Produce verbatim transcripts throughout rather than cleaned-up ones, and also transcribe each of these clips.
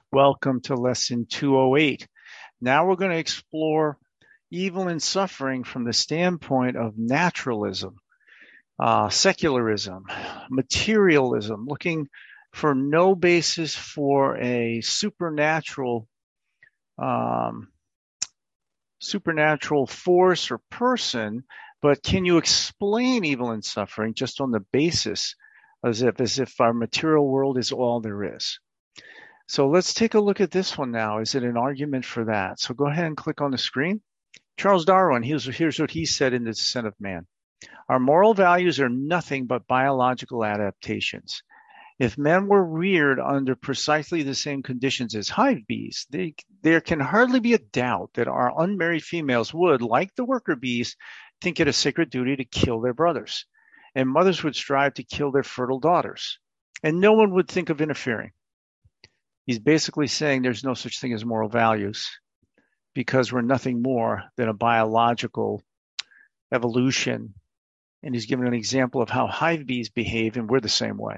Welcome to lesson two oh eight. Now we're going to explore evil and suffering from the standpoint of naturalism, uh, secularism, materialism, looking for no basis for a supernatural um, supernatural force or person, but can you explain evil and suffering just on the basis as if as if our material world is all there is? So let's take a look at this one now. Is it an argument for that? So go ahead and click on the screen. Charles Darwin, here's, here's what he said in The Descent of Man. Our moral values are nothing but biological adaptations. If men were reared under precisely the same conditions as hive bees, they, there can hardly be a doubt that our unmarried females would, like the worker bees, think it a sacred duty to kill their brothers, and mothers would strive to kill their fertile daughters, and no one would think of interfering. He's basically saying there's no such thing as moral values because we're nothing more than a biological evolution. And he's given an example of how hive bees behave, and we're the same way.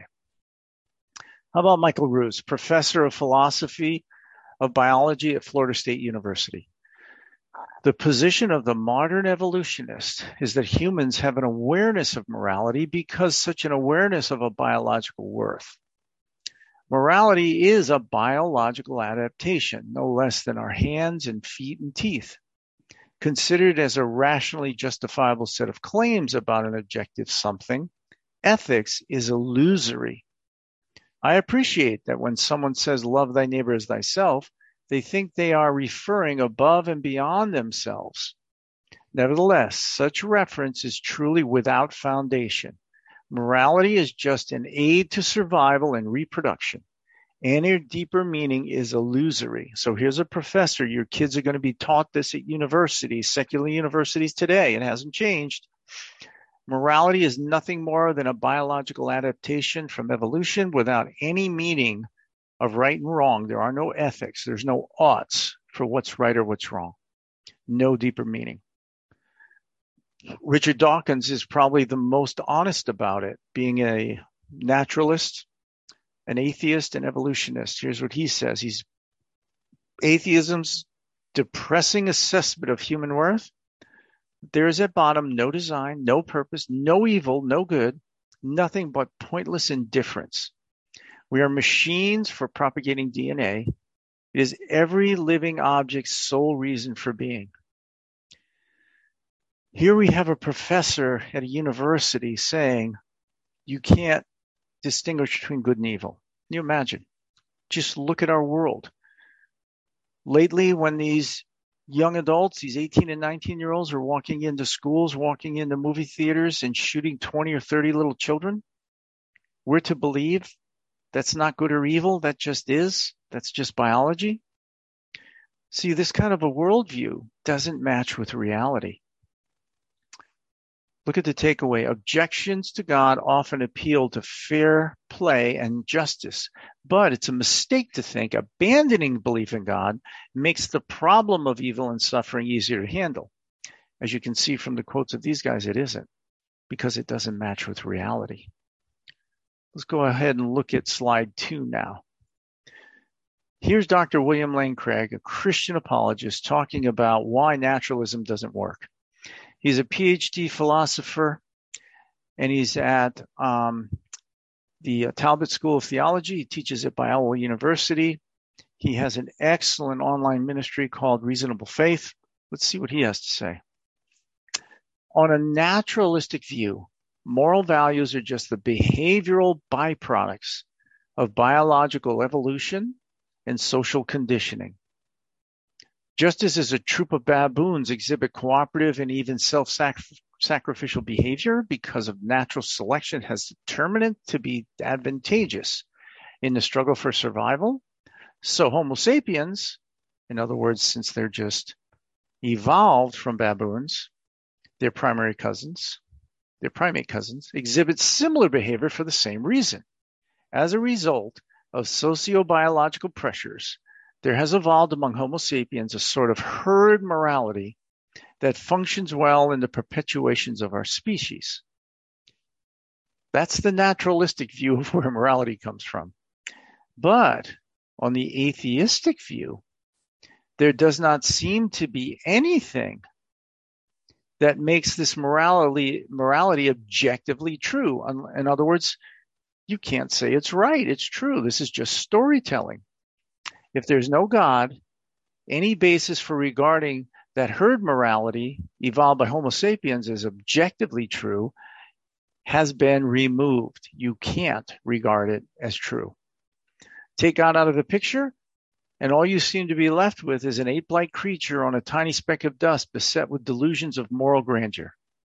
How about Michael Ruse, professor of philosophy of biology at Florida State University? The position of the modern evolutionist is that humans have an awareness of morality because such an awareness of a biological worth. Morality is a biological adaptation, no less than our hands and feet and teeth. Considered as a rationally justifiable set of claims about an objective something, ethics is illusory. I appreciate that when someone says love thy neighbor as thyself, they think they are referring above and beyond themselves. Nevertheless, such reference is truly without foundation. Morality is just an aid to survival and reproduction. Any deeper meaning is illusory. So here's a professor. Your kids are going to be taught this at universities, secular universities today. It hasn't changed. Morality is nothing more than a biological adaptation from evolution without any meaning of right and wrong. There are no ethics. There's no oughts for what's right or what's wrong. No deeper meaning. Richard Dawkins is probably the most honest about it, being a naturalist, an atheist, and evolutionist. Here's what he says. He's atheism's depressing assessment of human worth. There is at bottom no design, no purpose, no evil, no good, nothing but pointless indifference. We are machines for propagating D N A. It is every living object's sole reason for being. Here we have a professor at a university saying you can't distinguish between good and evil. Can you imagine? Just look at our world. Lately, when these young adults, these eighteen and nineteen year olds are walking into schools, walking into movie theaters and shooting twenty or thirty little children, we're to believe that's not good or evil. That just is. That's just biology. See, this kind of a worldview doesn't match with reality. Look at the takeaway. Objections to God often appeal to fair play and justice, but it's a mistake to think abandoning belief in God makes the problem of evil and suffering easier to handle. As you can see from the quotes of these guys, it isn't, because it doesn't match with reality. Let's go ahead and look at slide two now. Here's Doctor William Lane Craig, a Christian apologist, talking about why naturalism doesn't work. He's a P H D philosopher, and he's at um, the Talbot School of Theology. He teaches at Biola University. He has an excellent online ministry called Reasonable Faith. Let's see what he has to say. On a naturalistic view, moral values are just the behavioral byproducts of biological evolution and social conditioning. Just as, as a troop of baboons exhibit cooperative and even self-sacrificial behavior because of natural selection has determined it to be advantageous in the struggle for survival, so Homo sapiens, in other words, since they're just evolved from baboons, their primary cousins, their primate cousins, exhibit similar behavior for the same reason. As a result of sociobiological pressures, there has evolved among Homo sapiens a sort of herd morality that functions well in the perpetuations of our species. That's the naturalistic view of where morality comes from. But On the atheistic view, there does not seem to be anything that makes this morality, morality objectively true. In other words, you can't say it's right, it's true. This is just storytelling. If there's no God, any basis for regarding that herd morality evolved by Homo sapiens as objectively true has been removed. You can't regard it as true. Take God out of the picture, and all you seem to be left with is an ape-like creature on a tiny speck of dust beset with delusions of moral grandeur.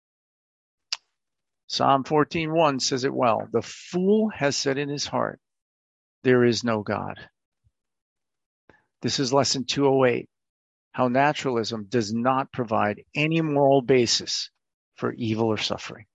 Psalm fourteen one says it well. The fool has said in his heart, there is no God. This is lesson two oh eight, how naturalism does not provide any moral basis for evil or suffering.